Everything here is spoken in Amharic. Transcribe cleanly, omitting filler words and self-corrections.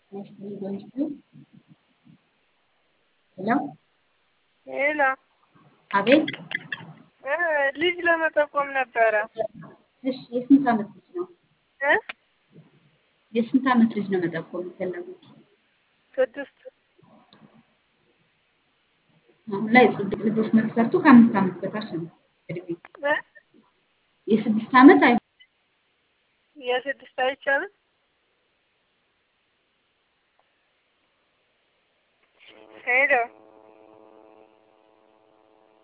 Mostly going to hello ሄሎ አቤት ልጅ ለመጠቆም ነበረ እሺ የስንት ዓመት ልጅ ነው እ የስንት ዓመት ልጅ ነው መጠቆም የፈለጉት 6 አሁን ላይ ልጆች መስፈርቱ ከ5 ዓመት በታች ነው እድሜ እ የ6 ዓመት አይ የ6 አይቻልም ሄሎ